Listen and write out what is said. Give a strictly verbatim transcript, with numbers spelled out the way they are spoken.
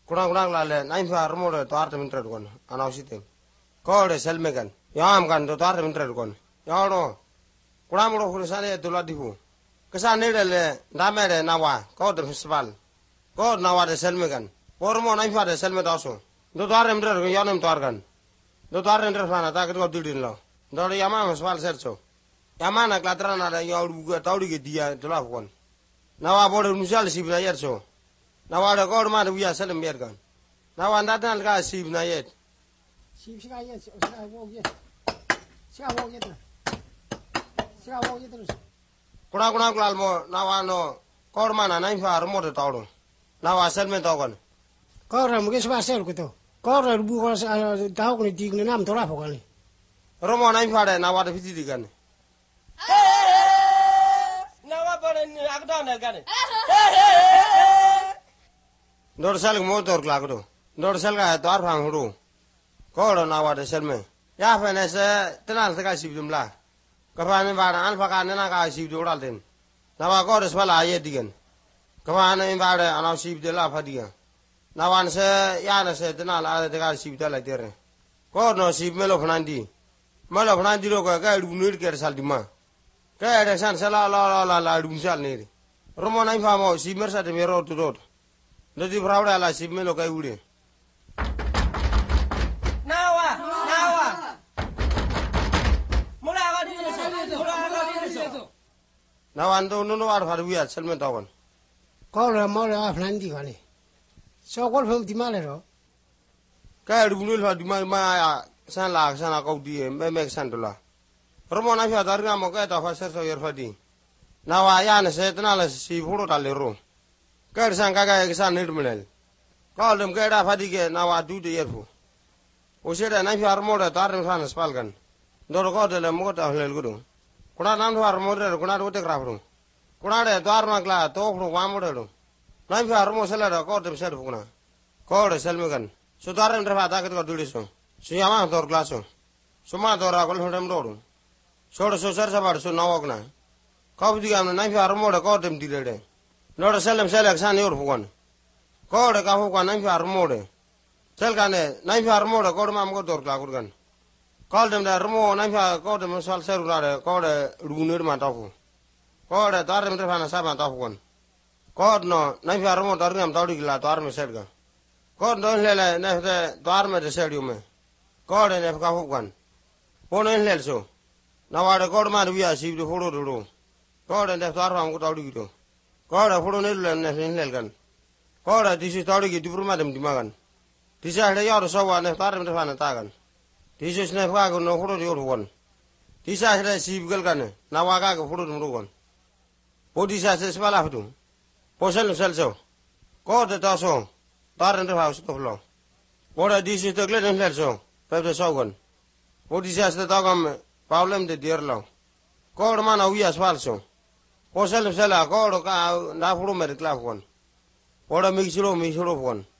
Kurang kurang lale naim fa armo de toar te mintre kon anau sitem. Ko de sel megan. Yam kan to toar te mintre kon. Yano. Kurang mo ko sane to la dibu. Kesane de le dame de nawa ko de festival. Ko nawa de sel megan. Pormo naim fa de sel me daso. Do toar mintre kon yanem toar kan. Do toar mintre fa na ta ko didin lo. Do yama festival sercho. Yama na klatrana de yauru ga tauri ge dia to la kon. Nawa bode musal sibna yerso. Nawa de ko ma de wiya selem yergan. Nawa ndadan ga sibna yet. Sib siga yet, siga wo yet. Siga wo yet. Siga wo yet. Kuna kuna klal mo nawa no ko ma na naim fa armo de tawdo. Nawa selme tawgan. Ko ra mo ke sba sel ko to. Ko ra bu ko taw ko ni dig ni nam to ra ko ni. Romo naim fa de nawa de fiti digan. Nawa bole ni akda na gane. Dor sal motor klagdo. Dor sal ga tar phang huru. Ko ro nawa de selme. Ya fa ne se tenal se ga sibdum la. Ka fa ne ba an fa ka ne na ga sibdu dal den. Nawa ko res bala ye digan. Ka fa ne ba de ana sibdu la fa digan. Nawa ne se ya ne se tenal a de ga sibdu la der. Ko no sib melo phnandi. Melo phnandi ro ga ga du nir ker sal dima. Ka de san sala la la la la dum sal ne. Romo nai fa mo sib mer sa de mero tu dot. Jadi berawal ala sib melo kai ude. Nawa, nawa. Mula ga di so, mula ga di so. Nawa ando no no ar faru ya selme tawon. Ko ra mo ra flan di gane. So ko fam di male ro. Ka du nul fa di ma ma san la san ka di me me san dola. Romo na fa dar nga mo ka ta fa ser so yer fa di. Nawa ya ne se tna la si furo ta le ro. Ka san ka ka san nit mulel. Ka dum ka da fa di ke nawa du de yer fu. O se da na fa armo da tar fa na spal gan. Dor ko de le mo ta hel gudu. Kuna nan fa armo de kuna ro te kra fu. Kuna de dar ma kla to fu wa mo de do. Na fa armo se la da ko de se fu kuna. Ko de sel me gan. So dar en fa ta ke ko du so. So ya ma dor glaso. So ma dor a ko hodem do. So so ser sa bar so na ok na. Ka bu di ga na fa armo de ko dem di de. Nora selem selek san yor fukan. Ko de ka fukan naim fa armo de. Sel kane naim fa armo de ko ma mo dor kla kurgan. Kal dem de armo naim fa ko de sal seru la de ko de runir ma ta fu. Ko de dar dem de fa na sa ma ta fukan. Ko no naim fa armo dar ngam tawdi gila tar me sel ga. Ko don lele ne de dar me de sel yu me. Ko de ne ka fukan. Ko no lel so. Na wa de ko ma ru ya sib de furo do. Ko de de dar ma ko tawdi gilo. Ko da furo ne le ne lel gan. Ko da disi tawdi gi dibur ma dem dimagan. Disi hade yor so wa ne tar me de fa na ta gan. Disi ne fa ko no furo yor won. Disi hade sib gal gan. Na wa ga ko furo dum ro gon. Po disi se sbala futu. Po sel sel so. Ko de ta so. Tar ne fa so to lo. Ko da disi to gle ne lel so. Pe de so gon. Po disi se ta gam problem de dir lo. Ko da ma na wi as fal so. O sel sel a ko ka na furo me kla fon. Ora mi silo mi silo fon.